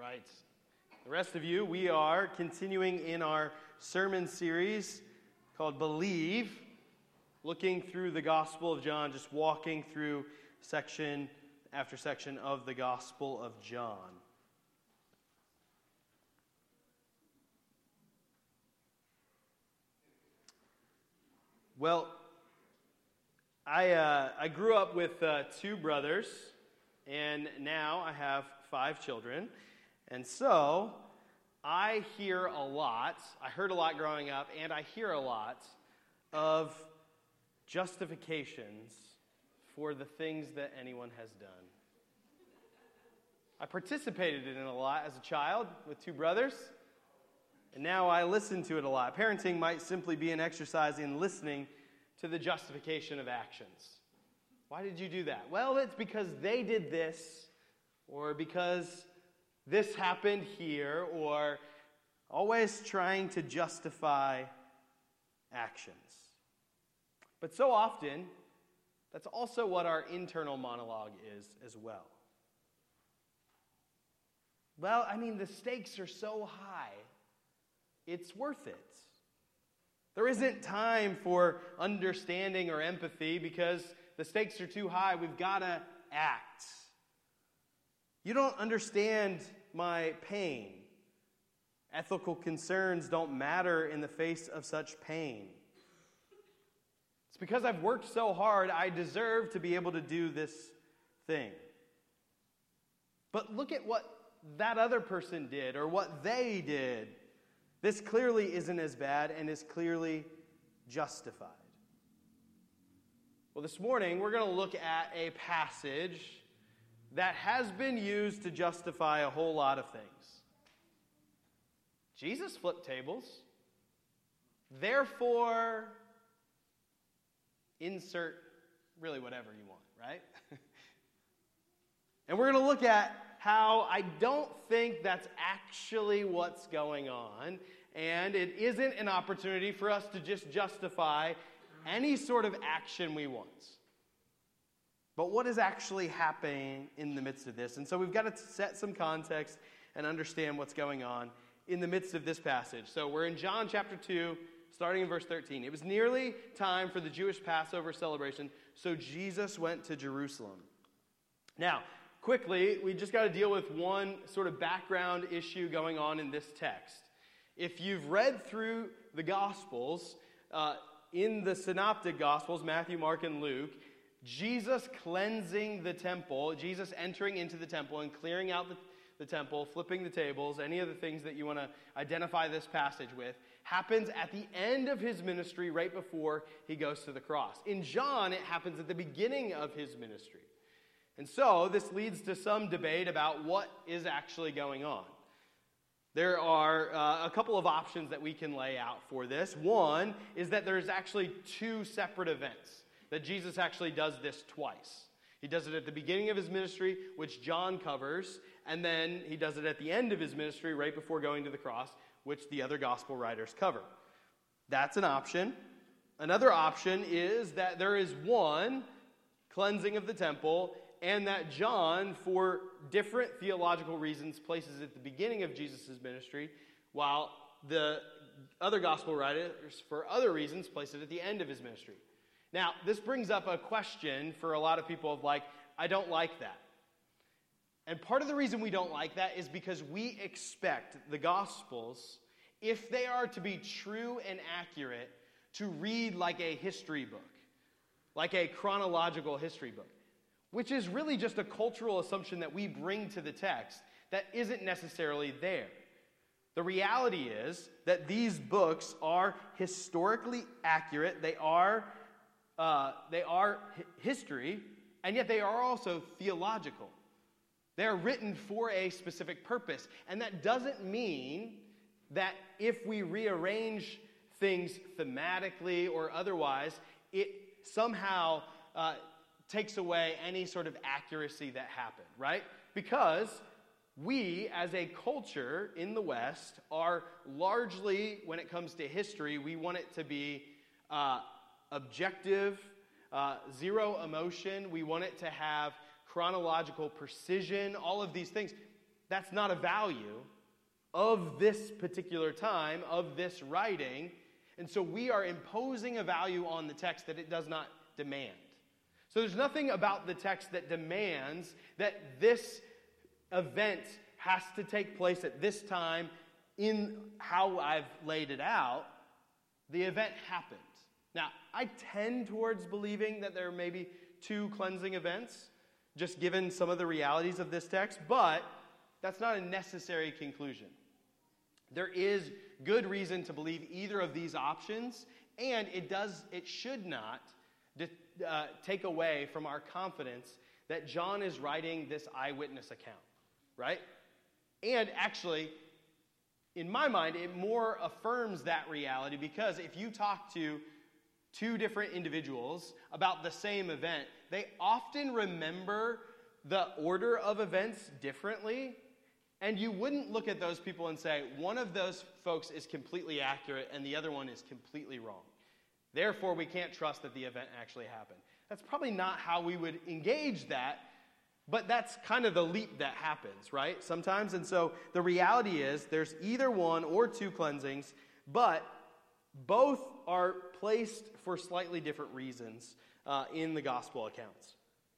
right. The rest of you, we are continuing in our sermon series called Believe, looking through the Gospel of John, just walking through section after section of the Gospel of John. Well, I grew up with two brothers, and now I have 5 children. And so I hear a lot, I heard a lot growing up, and I hear a lot of justifications for the things that anyone has done. I participated in it a lot as a child with 2 brothers, and now I listen to it a lot. Parenting might simply be an exercise in listening to the justification of actions. Why did you do that? Well, it's because they did this, or because this happened here, or always trying to justify actions. But so often, that's also what our internal monologue is as well. Well, the stakes are so high, it's worth it. There isn't time for understanding or empathy because the stakes are too high. We've got to act. You don't understand my pain. Ethical concerns don't matter in the face of such pain. It's because I've worked so hard, I deserve to be able to do this thing. But look at what that other person did or what they did. This clearly isn't as bad and is clearly justified. Well, this morning we're going to look at a passage that has been used to justify a whole lot of things. Jesus flipped tables. Therefore, insert really whatever you want, right? And we're going to look at how I don't think that's actually what's going on, and it isn't an opportunity for us to just justify any sort of action we want. But what is actually happening in the midst of this? And so we've got to set some context and understand what's going on in the midst of this passage. So we're in John chapter 2, starting in verse 13. It was nearly time for the Jewish Passover celebration, so Jesus went to Jerusalem. Now, quickly, we just got to deal with one sort of background issue going on in this text. If you've read through the Gospels, in the Synoptic Gospels, Matthew, Mark, and Luke, Jesus cleansing the temple, Jesus entering into the temple and clearing out the temple, flipping the tables, any of the things that you want to identify this passage with, happens at the end of his ministry right before he goes to the cross. In John, it happens at the beginning of his ministry. And so this leads to some debate about what is actually going on. There are a couple of options that we can lay out for this. One is that there's actually 2 separate events, that Jesus actually does this twice. He does it at the beginning of his ministry, which John covers, and then he does it at the end of his ministry, right before going to the cross, which the other gospel writers cover. That's an option. Another option is that there is one cleansing of the temple, and that John, for different theological reasons, places it at the beginning of Jesus' ministry, while the other gospel writers, for other reasons, place it at the end of his ministry. Now, this brings up a question for a lot of people of I don't like that. And part of the reason we don't like that is because we expect the Gospels, if they are to be true and accurate, to read like a history book, like a chronological history book, which is really just a cultural assumption that we bring to the text that isn't necessarily there. The reality is that these books are historically accurate. They are history, and yet they are also theological. They are written for a specific purpose. And that doesn't mean that if we rearrange things thematically or otherwise, it somehow takes away any sort of accuracy that happened, right? Because we, as a culture in the West, are largely, when it comes to history, we want it to be objective, zero emotion. We want it to have chronological precision, all of these things. That's not a value of this particular time, of this writing. And so we are imposing a value on the text that it does not demand. So there's nothing about the text that demands that this event has to take place at this time in how I've laid it out. The event happened. Now, I tend towards believing that there may be two cleansing events, just given some of the realities of this text, but that's not a necessary conclusion. There is good reason to believe either of these options, and it should not take away from our confidence that John is writing this eyewitness account, right? And actually, in my mind, it more affirms that reality, because if you talk to two different individuals about the same event, they often remember the order of events differently, and you wouldn't look at those people and say, one of those folks is completely accurate and the other one is completely wrong. Therefore, we can't trust that the event actually happened. That's probably not how we would engage that, but that's kind of the leap that happens, right? Sometimes. And so the reality is there's either one or two cleansings, but both are placed for slightly different reasons in the gospel accounts.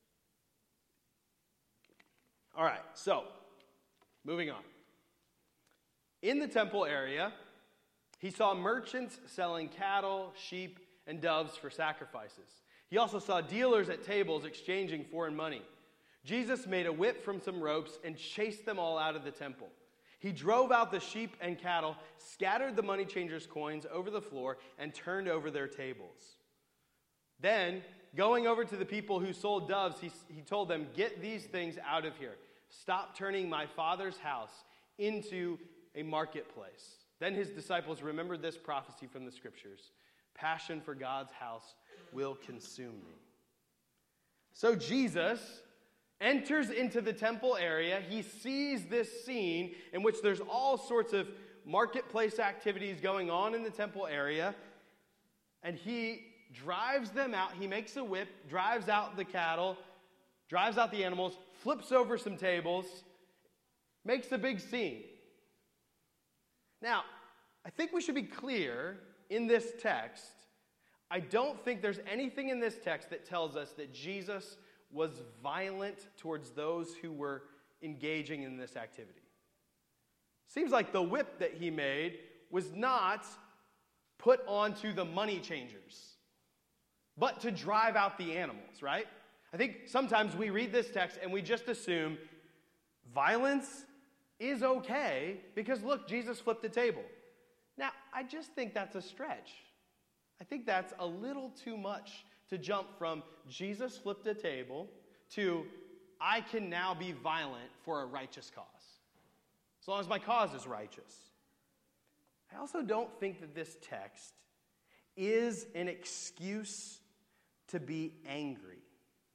All right, so moving on. In the temple area, he saw merchants selling cattle, sheep, and doves for sacrifices. He also saw dealers at tables exchanging foreign money. Jesus made a whip from some ropes and chased them all out of the temple. He drove out the sheep and cattle, scattered the money changers' coins over the floor, and turned over their tables. Then, going over to the people who sold doves, he told them, "Get these things out of here. Stop turning my Father's house into a marketplace." Then his disciples remembered this prophecy from the Scriptures. Passion for God's house will consume me. So Jesus enters into the temple area. He sees this scene in which there's all sorts of marketplace activities going on in the temple area. And he drives them out. He makes a whip, drives out the cattle, drives out the animals, flips over some tables, makes a big scene. Now, I think we should be clear in this text. I don't think there's anything in this text that tells us that Jesus was violent towards those who were engaging in this activity. Seems like the whip that he made was not put onto the money changers, but to drive out the animals, right? I think sometimes we read this text and we just assume violence is okay because, look, Jesus flipped a table. Now, I just think that's a stretch. I think that's a little too much to jump from Jesus flipped a table to I can now be violent for a righteous cause, as long as my cause is righteous. I also don't think that this text is an excuse to be angry.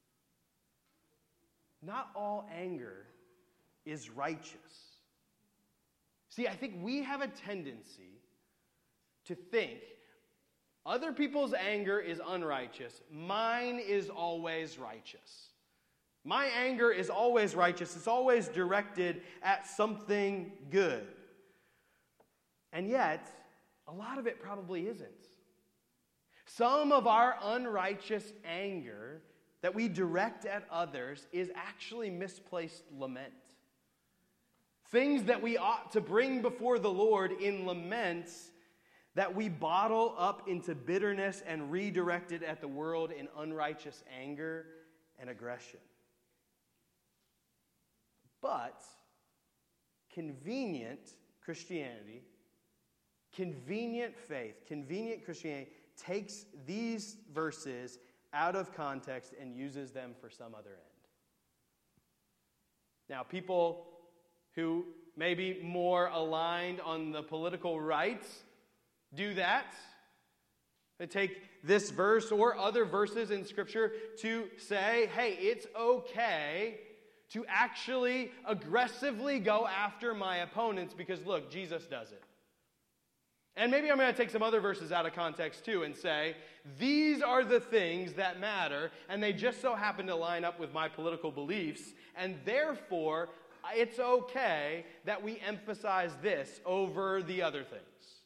Not all anger is righteous. See, I think we have a tendency to think other people's anger is unrighteous. Mine is always righteous. My anger is always righteous. It's always directed at something good. And yet, a lot of it probably isn't. Some of our unrighteous anger that we direct at others is actually misplaced lament. Things that we ought to bring before the Lord in laments that we bottle up into bitterness and redirect it at the world in unrighteous anger and aggression. But convenient Christianity, convenient faith, convenient Christianity takes these verses out of context and uses them for some other end. Now, people who may be more aligned on the political right do that. They take this verse or other verses in Scripture to say, hey, it's okay to actually aggressively go after my opponents because, look, Jesus does it. And maybe I'm going to take some other verses out of context too and say, these are the things that matter, and they just so happen to line up with my political beliefs, and therefore, it's okay that we emphasize this over the other things.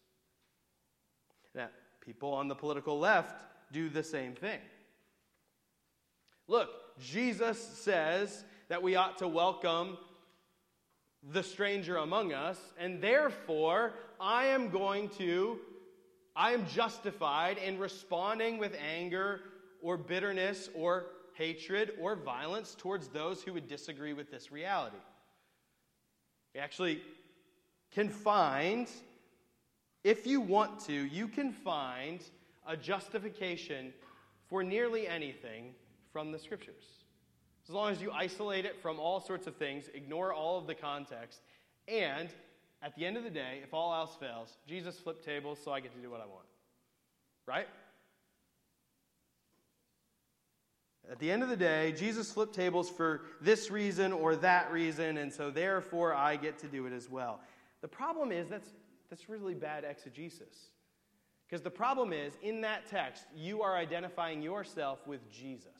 Now, people on the political left do the same thing. Look, Jesus says that we ought to welcome the stranger among us, and therefore I am justified in responding with anger or bitterness or hatred or violence towards those who would disagree with this reality. We actually can find, if you want to, you can find a justification for nearly anything from the Scriptures. As long as you isolate it from all sorts of things, ignore all of the context, and at the end of the day, if all else fails, Jesus flipped tables so I get to do what I want. Right? At the end of the day, Jesus flipped tables for this reason or that reason, and so therefore I get to do it as well. The problem is that's really bad exegesis. Because the problem is, in that text, you are identifying yourself with Jesus,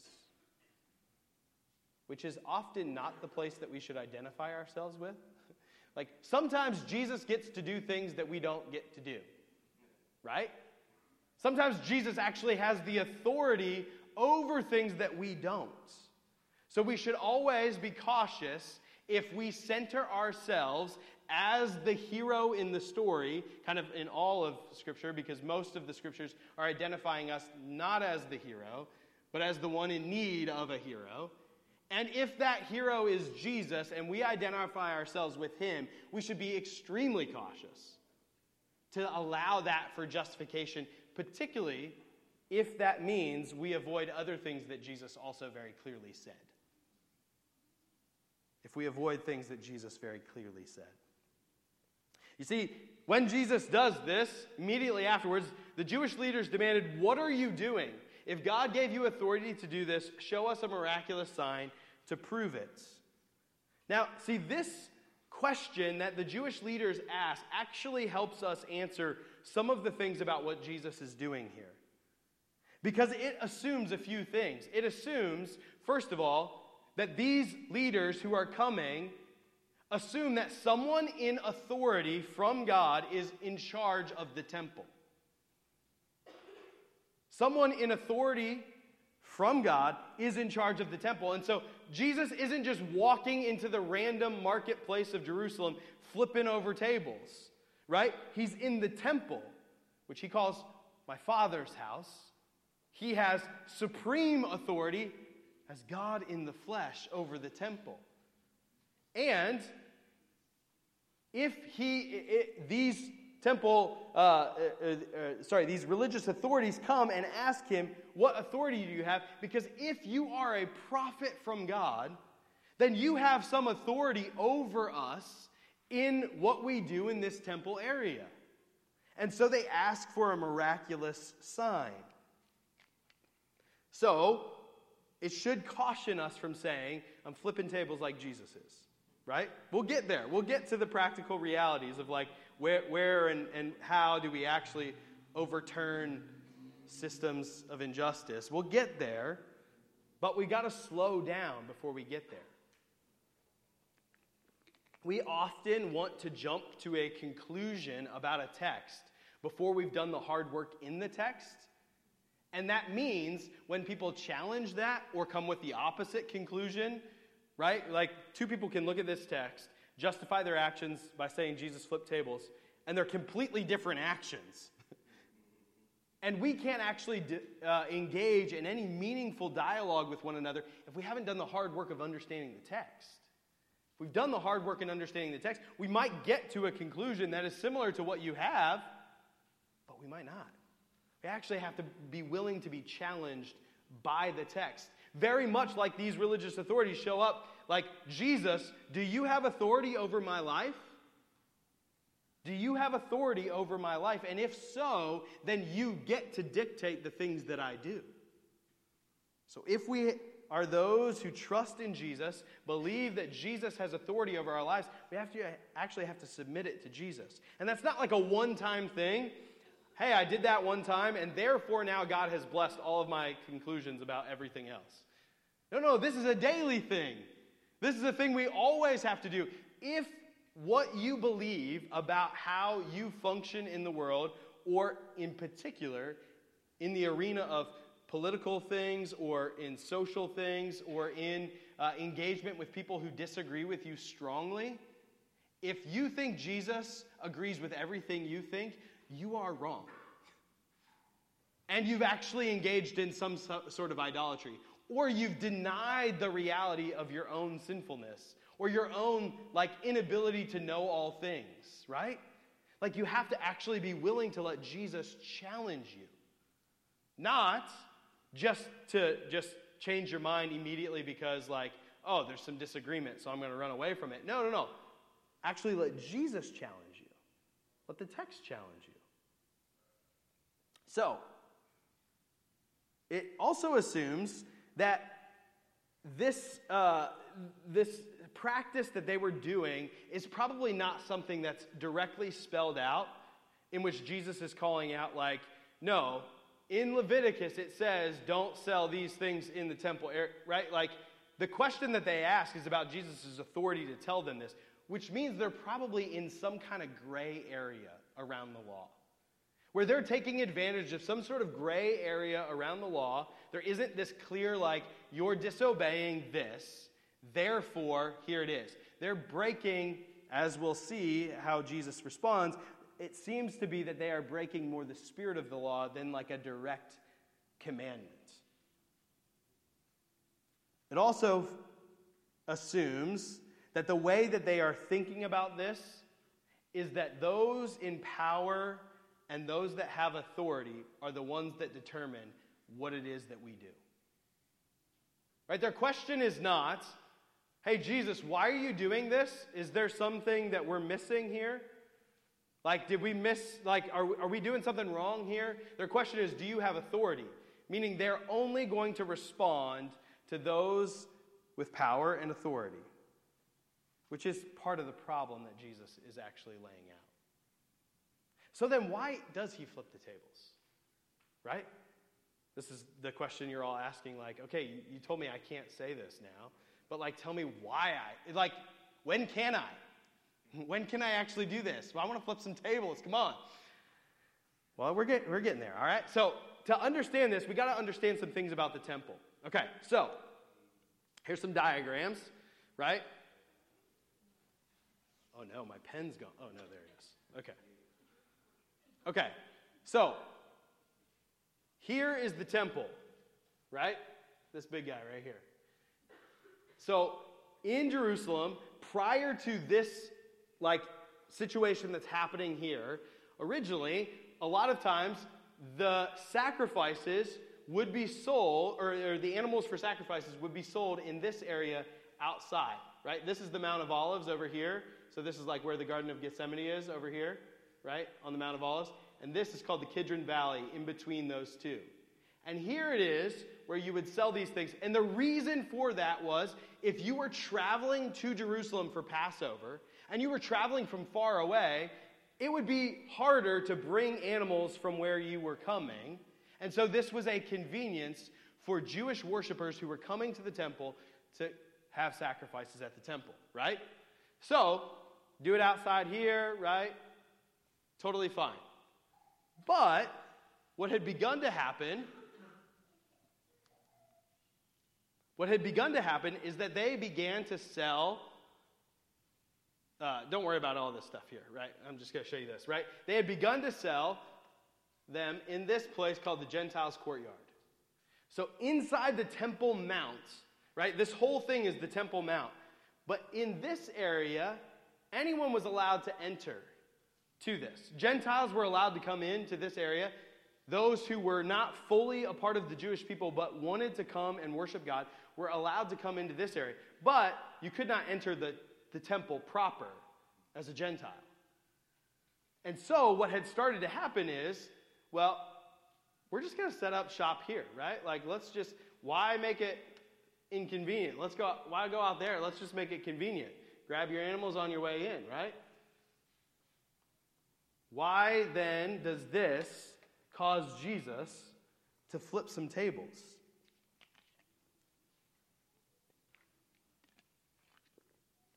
which is often not the place that we should identify ourselves with. Like, sometimes Jesus gets to do things that we don't get to do, right? Sometimes Jesus actually has the authority over things that we don't. So we should always be cautious if we center ourselves as the hero in the story, kind of in all of Scripture, because most of the Scriptures are identifying us not as the hero, but as the one in need of a hero. And if that hero is Jesus and we identify ourselves with him, we should be extremely cautious to allow that for justification, particularly if that means we avoid other things that Jesus also very clearly said. If we avoid things that Jesus very clearly said. You see, when Jesus does this, immediately afterwards, the Jewish leaders demanded, "What are you doing? If God gave you authority to do this, show us a miraculous sign to prove it." Now, see, this question that the Jewish leaders ask actually helps us answer some of the things about what Jesus is doing here. Because it assumes a few things. It assumes, first of all, that these leaders who are coming assume that someone in authority from God is in charge of the temple. Someone in authority from God is in charge of the temple. And so Jesus isn't just walking into the random marketplace of Jerusalem, flipping over tables, right? He's in the temple, which he calls my Father's house. He has supreme authority as God in the flesh over the temple. And if these religious authorities come and ask him, "What authority do you have?" Because if you are a prophet from God, then you have some authority over us in what we do in this temple area. And so they ask for a miraculous sign. So, it should caution us from saying, "I'm flipping tables like Jesus is." Right? We'll get there. We'll get to the practical realities of like where and how do we actually overturn systems of injustice. We'll get there, but we got to slow down before we get there. We often want to jump to a conclusion about a text before we've done the hard work in the text. And that means when people challenge that or come with the opposite conclusion, right? Like, two people can look at this text, justify their actions by saying Jesus flipped tables, and they're completely different actions. And we can't actually engage in any meaningful dialogue with one another if we haven't done the hard work of understanding the text. If we've done the hard work in understanding the text, we might get to a conclusion that is similar to what you have, but we might not. We actually have to be willing to be challenged by the text. Very much like these religious authorities show up like, "Jesus, do you have authority over my life? Do you have authority over my life? And if so, then you get to dictate the things that I do." So if we are those who trust in Jesus, believe that Jesus has authority over our lives, we actually have to submit it to Jesus. And that's not like a one-time thing. Hey, I did that one time, and therefore now God has blessed all of my conclusions about everything else. No, this is a daily thing. This is a thing we always have to do. If what you believe about how you function in the world, or in particular, in the arena of political things, or in social things, or in engagement with people who disagree with you strongly, if you think Jesus agrees with everything you think, you are wrong. And you've actually engaged in some sort of idolatry. Or you've denied the reality of your own sinfulness. Or your own, inability to know all things, right? You have to actually be willing to let Jesus challenge you. Not just to change your mind immediately because, there's some disagreement, so I'm going to run away from it. No. Actually, let Jesus challenge you. Let the text challenge you. So, it also assumes that this practice that they were doing is probably not something that's directly spelled out, in which Jesus is calling out, no, in Leviticus it says, don't sell these things in the temple, right? The question that they ask is about Jesus' authority to tell them this, which means they're probably in some kind of gray area around the law, where they're taking advantage of some sort of gray area around the law. There isn't this clear, you're disobeying this, therefore, here it is. They're breaking, as we'll see how Jesus responds, it seems to be that they are breaking more the spirit of the law than a direct commandment. It also assumes that the way that they are thinking about this is that those in power and those that have authority are the ones that determine what it is that we do. Right? Their question is not, hey, Jesus, why are you doing this? Is there something that we're missing here? Did we miss, are we doing something wrong here? Their question is, do you have authority? Meaning they're only going to respond to those with power and authority, which is part of the problem that Jesus is actually laying out. So then why does he flip the tables? Right? This is the question you're all asking, okay, you told me I can't say this now, but tell me why when can I? When can I actually do this? Well, I want to flip some tables. Come on. Well, we're getting there, all right? So to understand this, we got to understand some things about the temple. Okay, so here's some diagrams, right? Oh no, my pen's gone. Oh no, there it is. Okay, so here is the temple, right? This big guy right here. So in Jerusalem, prior to this situation that's happening here, originally, a lot of times the sacrifices would be sold, or the animals for sacrifices would be sold in this area outside, right? This is the Mount of Olives over here. So this is where the Garden of Gethsemane is over here, right, on the Mount of Olives. And this is called the Kidron Valley, in between those two. And here it is where you would sell these things. And the reason for that was, if you were traveling to Jerusalem for Passover, and you were traveling from far away, it would be harder to bring animals from where you were coming. And so this was a convenience for Jewish worshipers who were coming to the temple to have sacrifices at the temple, right? So, do it outside here, right? Totally fine. But what had begun to happen is that they began to sell. Don't worry about all this stuff here, right? I'm just going to show you this, right? They had begun to sell them in this place called the Gentiles' Courtyard. So inside the Temple Mount, right? This whole thing is the Temple Mount. But in this area, anyone was allowed to enter to this. Gentiles were allowed to come into this area. Those who were not fully a part of the Jewish people but wanted to come and worship God were allowed to come into this area. But you could not enter the temple proper as a Gentile. And so what had started to happen is, well, we're just going to set up shop here, right? Why make it inconvenient? Why go out there? Let's just make it convenient. Grab your animals on your way in, right? Why then does this cause Jesus to flip some tables?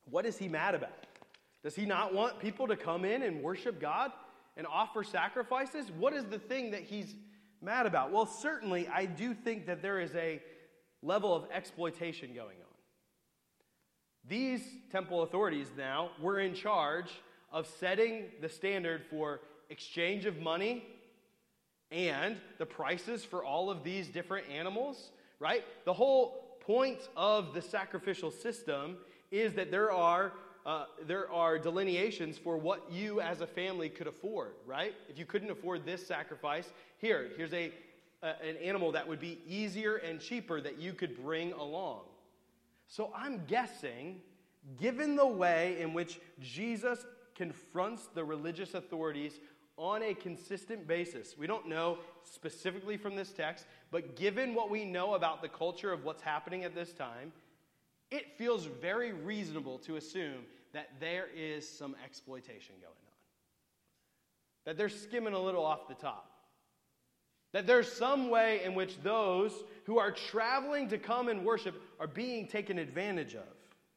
What is he mad about? Does he not want people to come in and worship God and offer sacrifices? What is the thing that he's mad about? Well, certainly, I do think that there is a level of exploitation going on. These temple authorities now were in charge of setting the standard for exchange of money and the prices for all of these different animals, right? The whole point of the sacrificial system is that there are delineations for what you as a family could afford, right? If you couldn't afford this sacrifice, here's an animal that would be easier and cheaper that you could bring along. So I'm guessing, given the way in which Jesus confronts the religious authorities on a consistent basis, we don't know specifically from this text, but given what we know about the culture of what's happening at this time, it feels very reasonable to assume that there is some exploitation going on. That they're skimming a little off the top. That there's some way in which those who are traveling to come and worship are being taken advantage of.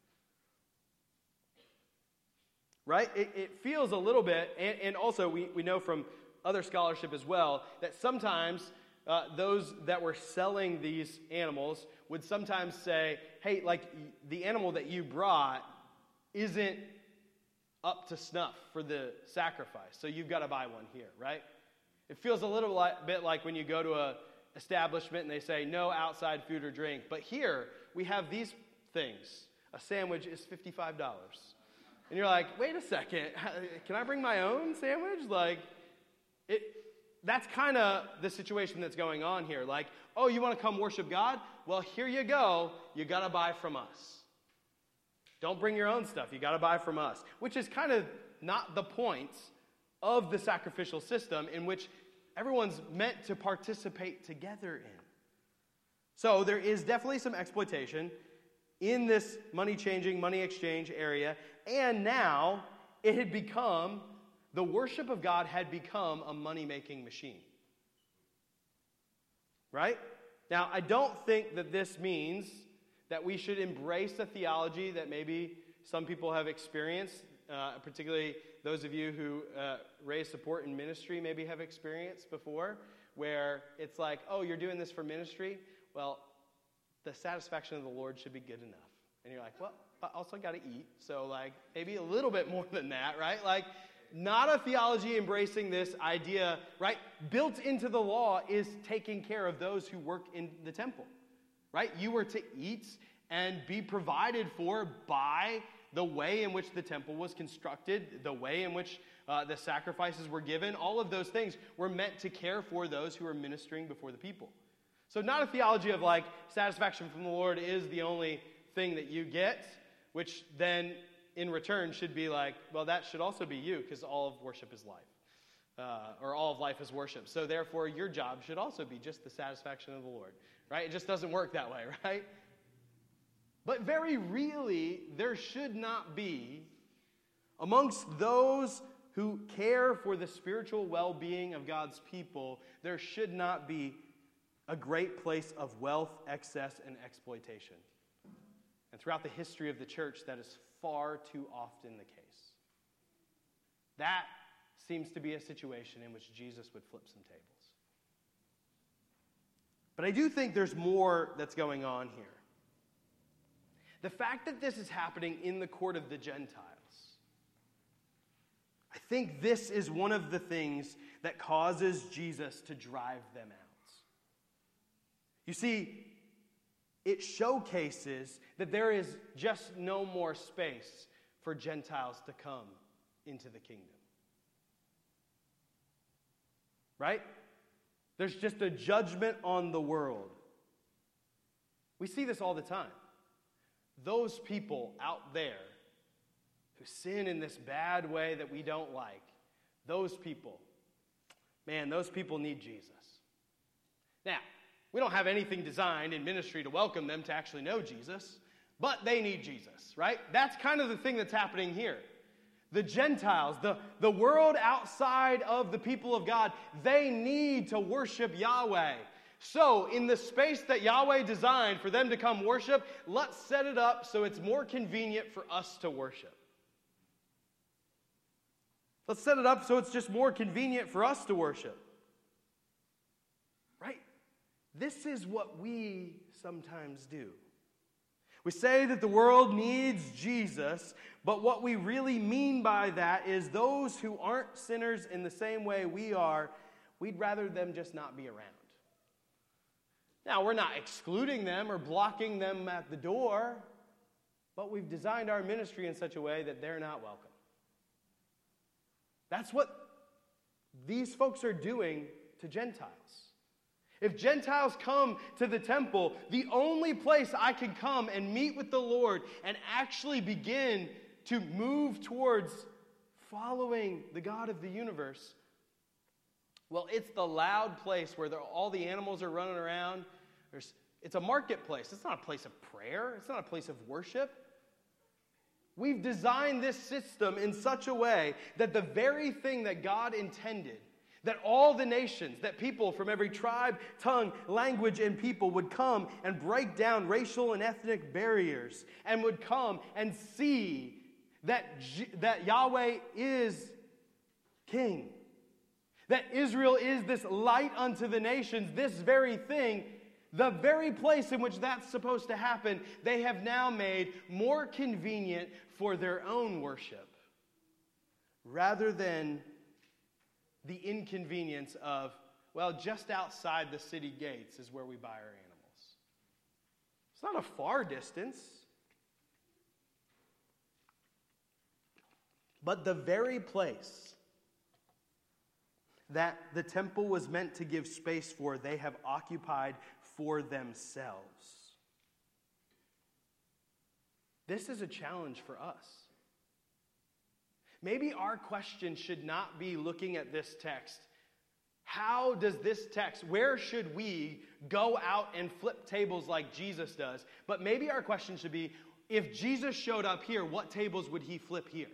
Right? It feels a little bit, and also we know from other scholarship as well, that sometimes those that were selling these animals would sometimes say, hey, like the animal that you brought isn't up to snuff for the sacrifice, so you've got to buy one here, right? It feels a little bit like when you go to an establishment and they say no outside food or drink, but here we have these things. A sandwich is $55. And you're like, wait a second, can I bring my own sandwich? That's kind of the situation that's going on here. Like, oh, you want to come worship God? Well, here you go. You got to buy from us. Don't bring your own stuff. You got to buy from us. Which is kind of not the point of the sacrificial system in which everyone's meant to participate together in. So there is definitely some exploitation in this money-changing, money-exchange area. And now it had become, the worship of God had become a money-making machine. Right? Now, I don't think that this means that we should embrace a theology that maybe some people have experienced, particularly those of you who raise support in ministry maybe have experienced before, where it's like, oh, you're doing this for ministry? Well, the satisfaction of the Lord should be good enough. And you're like, well, I also got to eat, so maybe a little bit more than that, right? Not a theology embracing this idea, right? Built into the law is taking care of those who work in the temple, right? You were to eat and be provided for by the way in which the temple was constructed, the way in which the sacrifices were given. All of those things were meant to care for those who are ministering before the people. So not a theology of satisfaction from the Lord is the only thing that you get, which then in return should be well, that should also be you, because all of worship is life, or all of life is worship. So therefore, your job should also be just the satisfaction of the Lord, right? It just doesn't work that way, right? But very really, there should not be, amongst those who care for the spiritual well-being of God's people, there should not be a great place of wealth, excess, and exploitation. And throughout the history of the church, that is far too often the case. That seems to be a situation in which Jesus would flip some tables. But I do think there's more that's going on here. The fact that this is happening in the court of the Gentiles, I think this is one of the things that causes Jesus to drive them out. You see, it showcases that there is just no more space for Gentiles to come into the kingdom. Right? There's just a judgment on the world. We see this all the time. Those people out there who sin in this bad way that we don't like, those people need Jesus. Now, we don't have anything designed in ministry to welcome them to actually know Jesus, but they need Jesus, right? That's kind of the thing that's happening here. The Gentiles, the world outside of the people of God, they need to worship Yahweh. So, in the space that Yahweh designed for them to come worship, let's set it up so it's more convenient for us to worship. Let's set it up so it's just more convenient for us to worship. Right? This is what we sometimes do. We say that the world needs Jesus, but what we really mean by that is those who aren't sinners in the same way we are, we'd rather them just not be around. Now, we're not excluding them or blocking them at the door, but we've designed our ministry in such a way that they're not welcome. That's what these folks are doing to Gentiles. If Gentiles come to the temple, the only place I can come and meet with the Lord and actually begin to move towards following the God of the universe, well, it's the loud place where all the animals are running around. It's a marketplace. It's not a place of prayer. It's not a place of worship. We've designed this system in such a way that the very thing that God intended, that all the nations, that people from every tribe, tongue, language, and people would come and break down racial and ethnic barriers and would come and see that Yahweh is king, that Israel is this light unto the nations, this very thing, the very place in which that's supposed to happen, they have now made more convenient for their own worship, rather than the inconvenience of, well, just outside the city gates is where we buy our animals. It's not a far distance. But the very place that the temple was meant to give space for, they have occupied for themselves. This is a challenge for us. Maybe our question should not be looking at this text. How does this text, where should we go out and flip tables like Jesus does? But maybe our question should be, if Jesus showed up here, what tables would he flip here?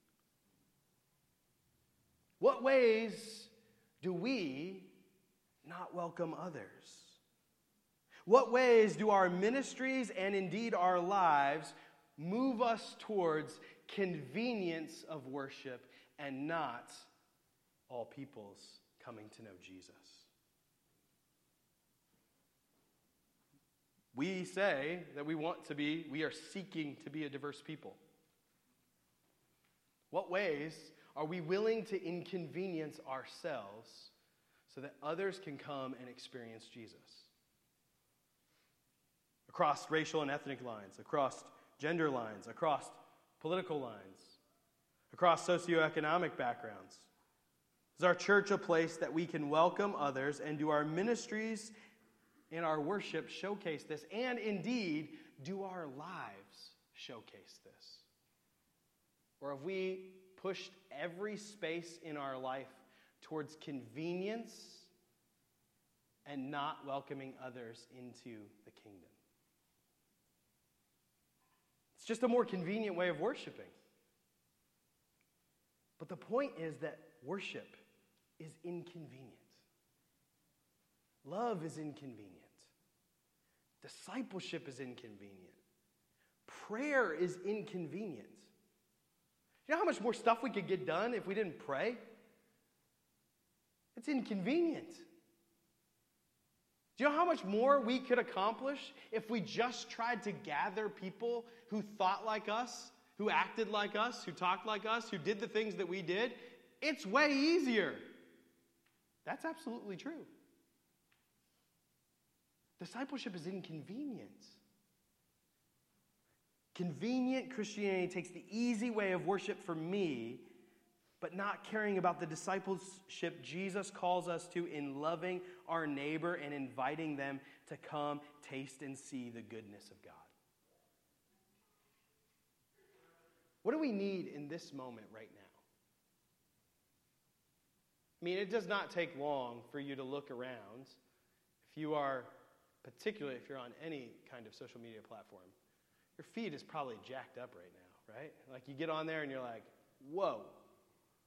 What ways do we not welcome others? What ways do our ministries and indeed our lives move us towards convenience of worship and not all peoples coming to know Jesus? We say that we are seeking to be a diverse people. What ways are we willing to inconvenience ourselves so that others can come and experience Jesus? Across racial and ethnic lines, across gender lines, across political lines, across socioeconomic backgrounds. Is our church a place that we can welcome others, and do our ministries and our worship showcase this? And indeed, do our lives showcase this? Or have we pushed every space in our life towards convenience and not welcoming others into the kingdom? It's just a more convenient way of worshiping. But the point is that worship is inconvenient. Love is inconvenient. Discipleship is inconvenient. Prayer is inconvenient. You know how much more stuff we could get done if we didn't pray? It's inconvenient. Do you know how much more we could accomplish if we just tried to gather people who thought like us, who acted like us, who talked like us, who did the things that we did? It's way easier. That's absolutely true. Discipleship is inconvenient. Convenient Christianity takes the easy way of worship for me, but not caring about the discipleship Jesus calls us to in loving our neighbor and inviting them to come taste and see the goodness of God. What do we need in this moment right now? I mean, it does not take long for you to look around. Particularly if you're on any kind of social media platform, your feed is probably jacked up right now, right? Like you get on there and you're like, whoa,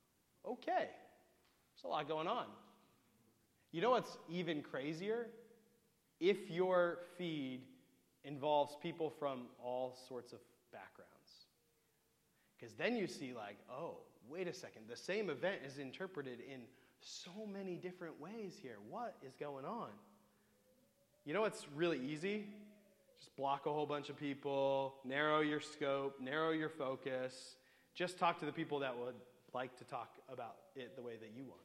okay, there's a lot going on. You know what's even crazier if your feed involves people from all sorts of backgrounds. Because then you see like, oh, wait a second, the same event is interpreted in so many different ways here. What is going on? You know what's really easy? Just block a whole bunch of people, narrow your scope, narrow your focus. Just talk to the people that would like to talk about it the way that you want.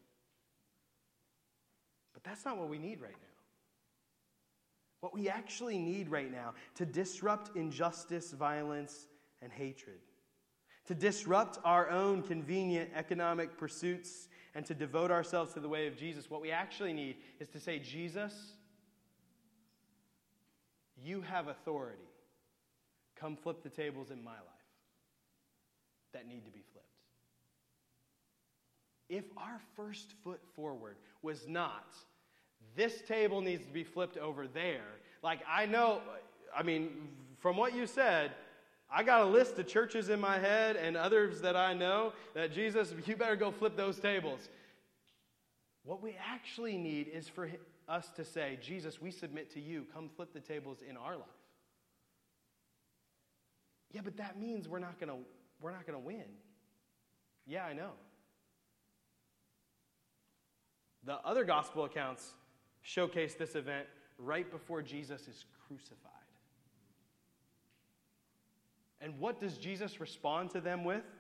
But that's not what we need right now. What we actually need right now to disrupt injustice, violence, and hatred, to disrupt our own convenient economic pursuits, and to devote ourselves to the way of Jesus, what we actually need is to say, Jesus, you have authority. Come flip the tables in my life that need to be flipped. If our first foot forward was not, this table needs to be flipped over there. Like, from what you said, I got a list of churches in my head and others that I know that, Jesus, you better go flip those tables. What we actually need is for us to say, Jesus, we submit to you. Come flip the tables in our life. Yeah, but that means we're not going to win. Yeah, I know. The other gospel accounts showcase this event right before Jesus is crucified. And what does Jesus respond to them with?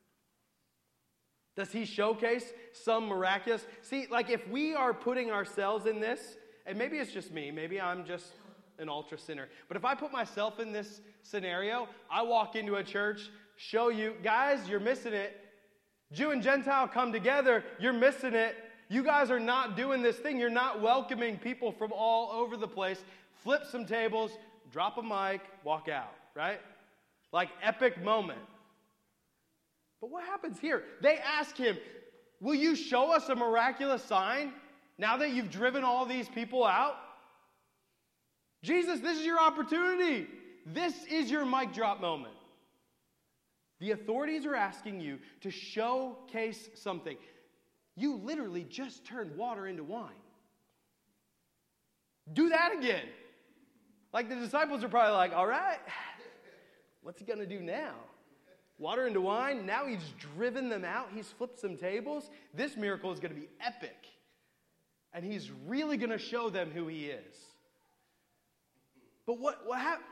Does he showcase some miraculous? See, like if we are putting ourselves in this, and maybe it's just me, maybe I'm just an ultra sinner, but if I put myself in this scenario, I walk into a church, show you, guys, you're missing it. Jew and Gentile come together, you're missing it. You guys are not doing this thing. You're not welcoming people from all over the place. Flip some tables, drop a mic, walk out, right? Like epic moment. But what happens here? They ask him, will you show us a miraculous sign now that you've driven all these people out? Jesus, this is your opportunity. This is your mic drop moment. The authorities are asking you to showcase something. You literally just turned water into wine. Do that again. Like the disciples are probably like, all right, what's he going to do now? Water into wine? Now he's driven them out. He's flipped some tables. This miracle is going to be epic. And he's really going to show them who he is. But what happened?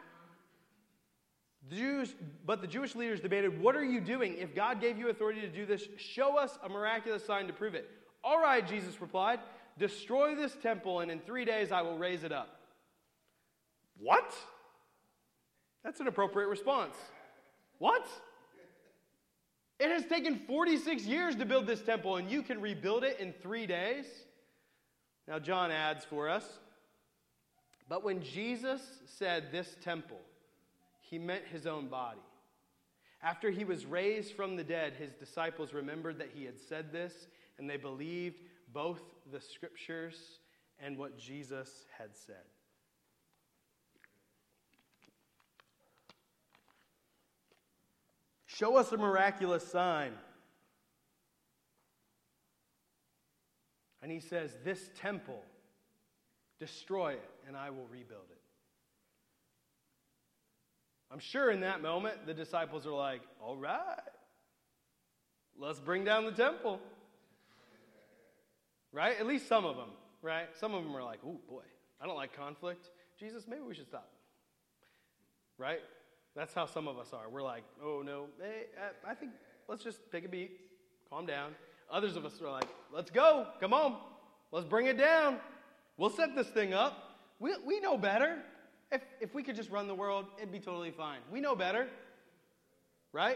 But the Jewish leaders debated, what are you doing? If God gave you authority to do this, show us a miraculous sign to prove it. All right, Jesus replied, destroy this temple, and in 3 days I will raise it up. What? That's an appropriate response. What? It has taken 46 years to build this temple, and you can rebuild it in 3 days? Now John adds for us, but when Jesus said this temple, he meant his own body. After he was raised from the dead, his disciples remembered that he had said this, and they believed both the scriptures and what Jesus had said. Show us a miraculous sign. And he says, this temple, destroy it, and I will rebuild it. I'm sure in that moment, the disciples are like, all right, let's bring down the temple. Right? At least some of them, right? Some of them are like, oh boy, I don't like conflict. Jesus, maybe we should stop. Right? That's how some of us are. We're like, oh no, hey, I think let's just take a beat, calm down. Others of us are like, let's go, come on, let's bring it down. We'll set this thing up. We know better. If we could just run the world, it'd be totally fine. We know better, right?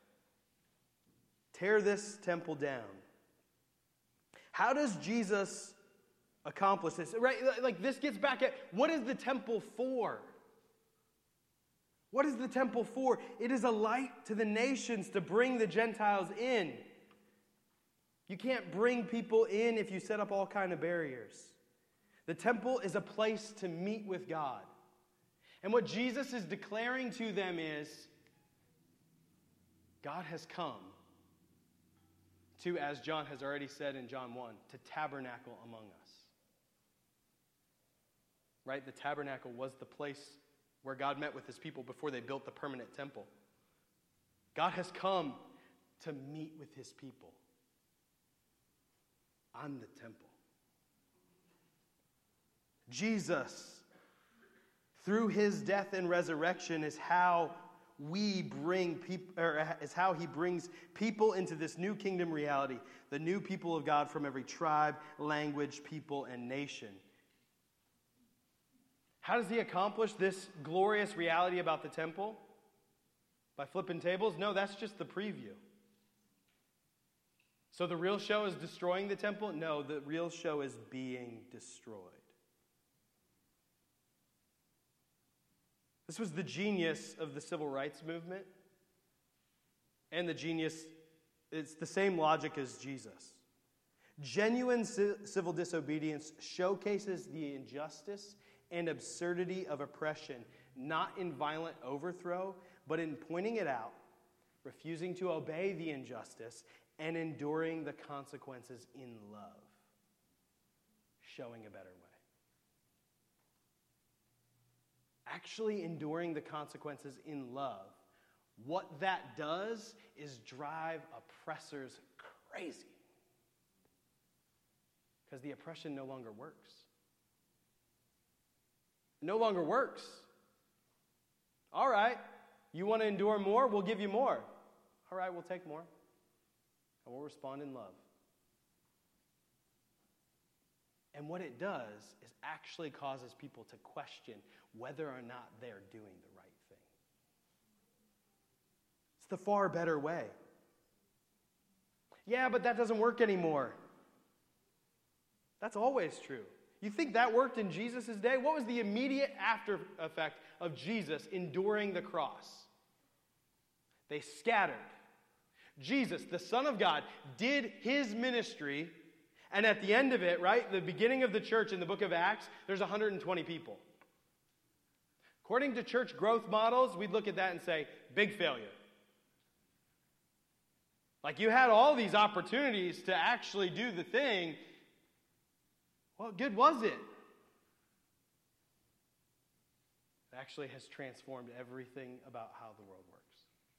Tear this temple down. How does Jesus accomplish this? Right? Like this gets back at, what is the temple for? What is the temple for? It is a light to the nations to bring the Gentiles in. You can't bring people in if you set up all kinds of barriers. The temple is a place to meet with God. And what Jesus is declaring to them is, God has come to, as John has already said in John 1, to tabernacle among us. right? The tabernacle was the place where God met with his people before they built the permanent temple. God has come to meet with his people. I'm the temple. Jesus, through his death and resurrection, is how he brings people into this new kingdom reality, the new people of God from every tribe, language, people, and nation. How does he accomplish this glorious reality about the temple? By flipping tables? No, that's just the preview. So the real show is destroying the temple? No, the real show is being destroyed. This was the genius of the civil rights movement. And the genius, it's the same logic as Jesus. Genuine civil disobedience showcases the injustice and absurdity of oppression, not in violent overthrow, but in pointing it out, refusing to obey the injustice, and enduring the consequences in love, showing a better way. Actually enduring the consequences in love, what that does is drive oppressors crazy. Because the oppression no longer works. It no longer works. All right, you want to endure more? We'll give you more. All right, we'll take more. And we'll respond in love. And what it does is actually causes people to question whether or not they're doing the right thing. It's the far better way. Yeah, but that doesn't work anymore. That's always true. You think that worked in Jesus' day? What was the immediate after effect of Jesus enduring the cross? They scattered. Jesus, the Son of God, did his ministry, and at the end of it, right, the beginning of the church in the book of Acts, there's 120 people. According to church growth models, we'd look at that and say, big failure. Like you had all these opportunities to actually do the thing. What good was it? It actually has transformed everything about how the world works.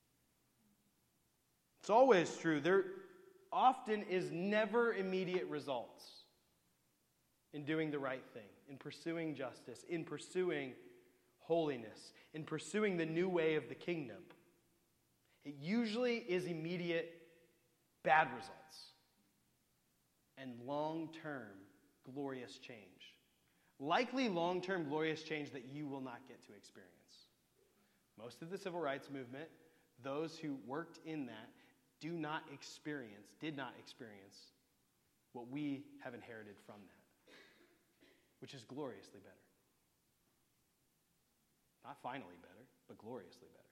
It's always true. There often is never immediate results in doing the right thing, in pursuing justice, in pursuing holiness, in pursuing the new way of the kingdom. It usually is immediate bad results and long-term glorious change. Likely long-term glorious change that you will not get to experience. Most of the civil rights movement, those who worked in that, did not experience what we have inherited from that, which is gloriously better. Not finally better, but gloriously better.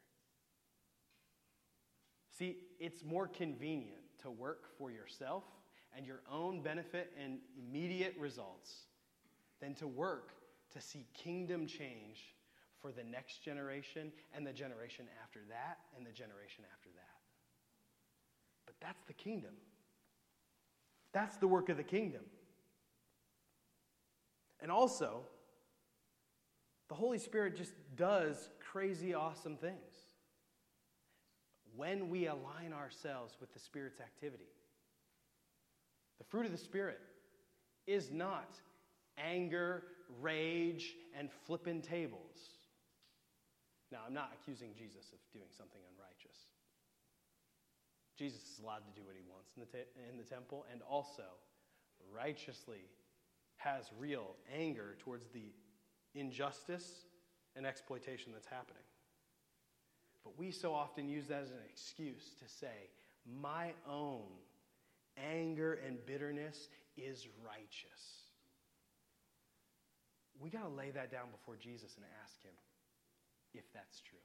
See, it's more convenient to work for yourself and your own benefit and immediate results than to work to see kingdom change for the next generation and the generation after that and the generation after that. But that's the kingdom. That's the work of the kingdom. And also, the Holy Spirit just does crazy awesome things when we align ourselves with the Spirit's activity. The fruit of the Spirit is not anger, rage, and flipping tables. Now, I'm not accusing Jesus of doing something unrighteous. Jesus is allowed to do what he wants in the temple, and also righteously has real anger towards the injustice and exploitation that's happening. But we so often use that as an excuse to say, my own anger and bitterness is righteous. We got to lay that down before Jesus and ask him if that's true.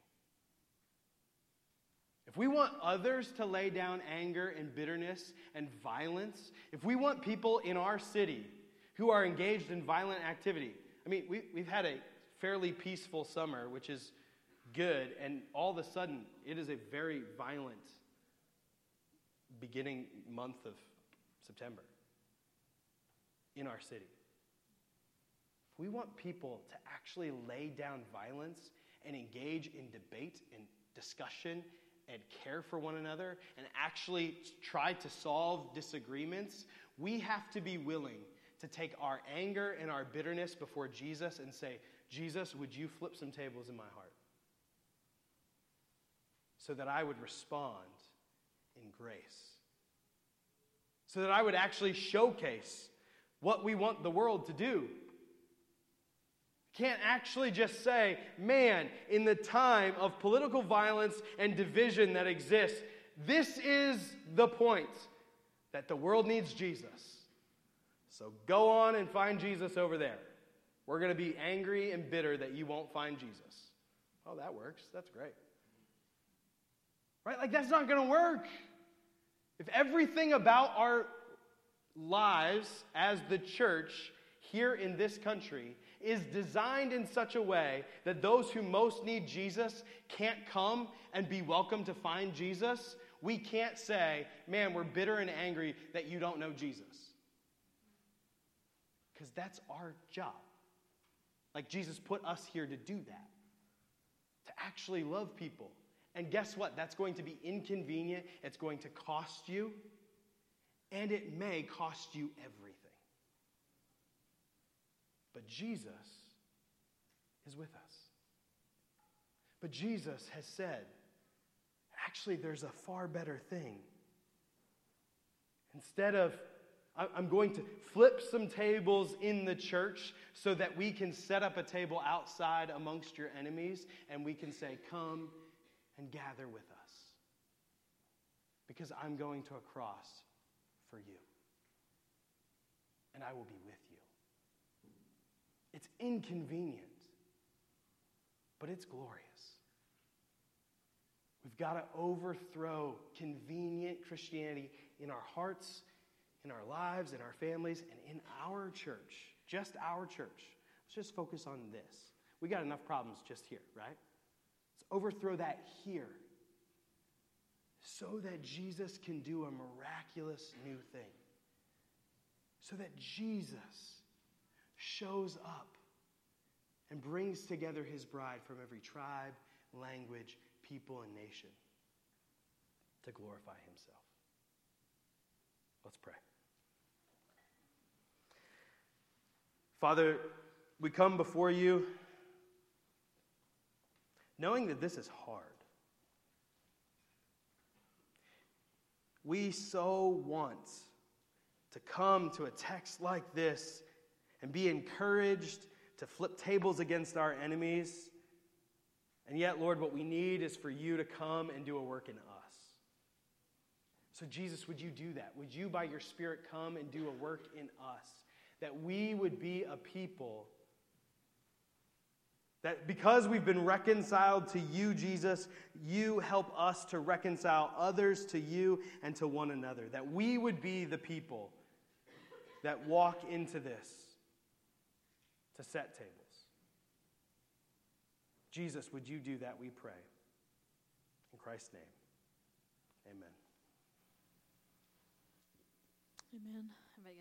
If we want others to lay down anger and bitterness and violence, if we want people in our city who are engaged in violent activity, I mean, we've had a fairly peaceful summer, which is good, and all of a sudden, it is a very violent beginning month of September in our city. if we want people to actually lay down violence and engage in debate and discussion and care for one another and actually try to solve disagreements, we have to be willing to take our anger and our bitterness before Jesus and say, Jesus, would you flip some tables in my heart so that I would respond in grace, so that I would actually showcase what we want the world to do. Can't actually just say, man, in the time of political violence and division that exists, this is the point, that the world needs Jesus. So go on and find Jesus over there. We're going to be angry and bitter that you won't find Jesus. Oh, that works. That's great. Right? Like, that's not going to work. If everything about our lives as the church here in this country is designed in such a way that those who most need Jesus can't come and be welcome to find Jesus, we can't say, man, we're bitter and angry that you don't know Jesus. Because that's our job. Like, Jesus put us here to do that, to actually love people. And guess what? That's going to be inconvenient. It's going to cost you. And it may cost you everything. But Jesus is with us. But Jesus has said, actually, there's a far better thing. Instead of, I'm going to flip some tables in the church so that we can set up a table outside amongst your enemies and we can say, come and gather with us. Because I'm going to a cross for you. And I will be with you. It's inconvenient, but it's glorious. We've got to overthrow convenient Christianity in our hearts, in our lives, in our families, and in our church. Just our church. Let's just focus on this. We got enough problems just here, right? Let's overthrow that here so that Jesus can do a miraculous new thing. So that Jesus shows up and brings together his bride from every tribe, language, people, and nation to glorify himself. Let's pray. Father, we come before you knowing that this is hard. We so want to come to a text like this and be encouraged to flip tables against our enemies. And yet, Lord, what we need is for you to come and do a work in us. So, Jesus, would you do that? Would you, by your Spirit, come and do a work in us? That we would be a people that because we've been reconciled to you, Jesus, you help us to reconcile others to you and to one another. That we would be the people that walk into this to set tables. Jesus, would you do that, we pray. In Christ's name, amen. Amen.